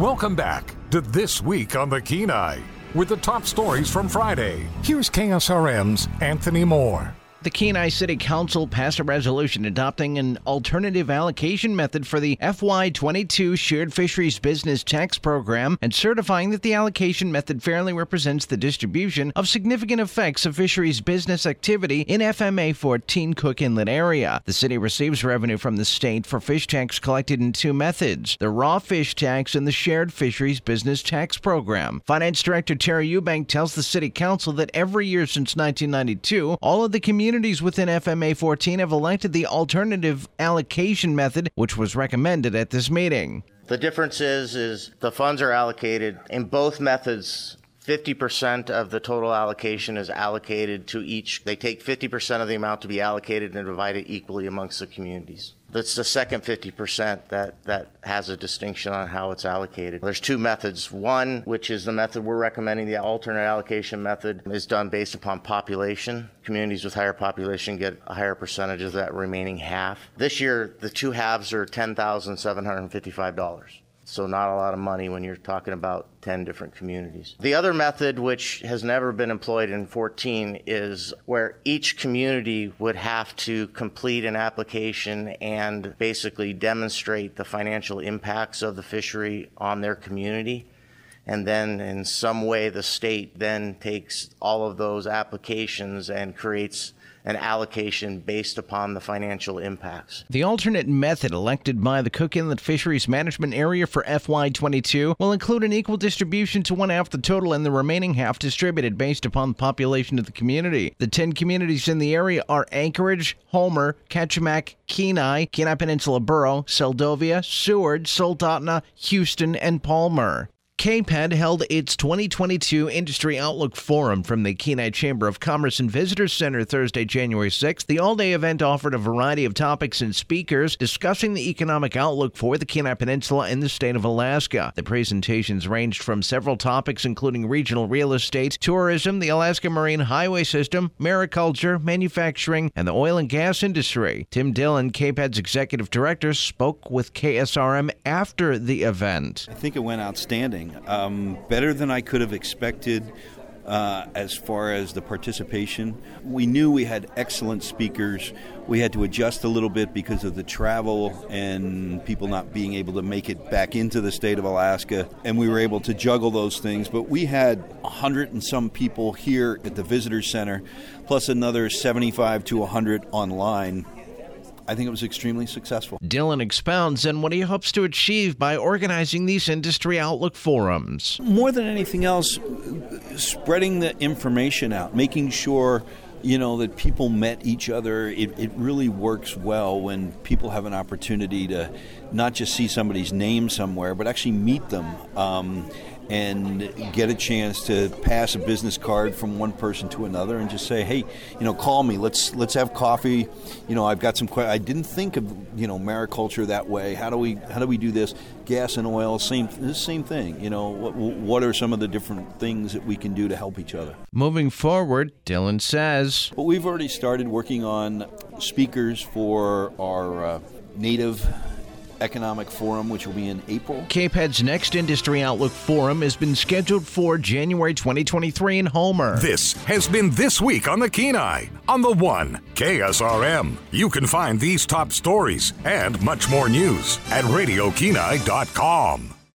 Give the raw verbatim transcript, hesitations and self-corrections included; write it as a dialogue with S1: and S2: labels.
S1: Welcome back to This Week on the Kenai with the top stories from Friday. Here's K S R M's Anthony Moore.
S2: The Kenai City Council passed a resolution adopting an alternative allocation method for the F Y twenty-two Shared Fisheries Business Tax Program and certifying that the allocation method fairly represents the distribution of significant effects of fisheries business activity in F M A fourteen Cook Inlet area. The city receives revenue from the state for fish tax collected in two methods, the raw fish tax and the Shared Fisheries Business Tax Program. Finance Director Terry Eubank tells the City Council that every year since nineteen ninety-two, all of the community Communities within F M A fourteen have elected the alternative allocation method, which was recommended at this meeting.
S3: The difference is, is the funds are allocated in both methods. fifty percent of the total allocation is allocated to each. They take fifty percent of the amount to be allocated and divide it equally amongst the communities. That's the second fifty percent that, that has a distinction on how it's allocated. There's two methods. One, which is the method we're recommending, the alternate allocation method, is done based upon population. Communities with higher population get a higher percentage of that remaining half. This year, the two halves are ten thousand seven hundred fifty-five dollars. So not a lot of money when you're talking about ten different communities. The other method, which has never been employed in fourteen, is where each community would have to complete an application and basically demonstrate the financial impacts of the fishery on their community. And then in some way, the state then takes all of those applications and creates an allocation based upon the financial impacts.
S2: The alternate method elected by the Cook Inlet Fisheries Management Area for F Y twenty-two will include an equal distribution to one half the total and the remaining half distributed based upon the population of the community. The ten communities in the area are Anchorage, Homer, Kachemak, Kenai, Kenai Peninsula Borough, Seldovia, Seward, Soldotna, Houston, and Palmer. K P E D held its twenty twenty-two Industry Outlook Forum from the Kenai Chamber of Commerce and Visitors Center Thursday, January sixth. The all-day event offered a variety of topics and speakers discussing the economic outlook for the Kenai Peninsula and the state of Alaska. The presentations ranged from several topics including regional real estate, tourism, the Alaska Marine Highway System, mariculture, manufacturing, and the oil and gas industry. Tim Dillon, K P E D's executive director, spoke with K S R M after the event.
S4: I think it went outstanding. Um, better than I could have expected uh, as far as the participation. We knew we had excellent speakers. We had to adjust a little bit because of the travel and people not being able to make it back into the state of Alaska, and we were able to juggle those things. But we had a hundred and some people here at the Visitor Center, plus another seventy-five to one hundred online. I think it was extremely successful.
S2: Dillon expounds on what he hopes to achieve by organizing these Industry Outlook Forums.
S4: More than anything else, spreading the information out, making sure, you know, that people met each other. It, it really works well when people have an opportunity to not just see somebody's name somewhere, but actually meet them. Um, and get a chance to pass a business card from one person to another and just say, hey, you know, call me. Let's let's have coffee. You know, I've got some questions. I didn't think of, you know, mariculture that way. How do we how do we do this? Gas and oil, same the same thing. You know, what, what are some of the different things that we can do to help each other?
S2: Moving forward, Dillon says,
S4: well, we've already started working on speakers for our uh, Native Economic Forum, which will be in April.
S2: K P E D's next Industry Outlook Forum has been scheduled for January twenty twenty-three in Homer.
S1: This has been This Week on the Kenai on the One K S R M. You can find these top stories and much more news at radio kenai dot com.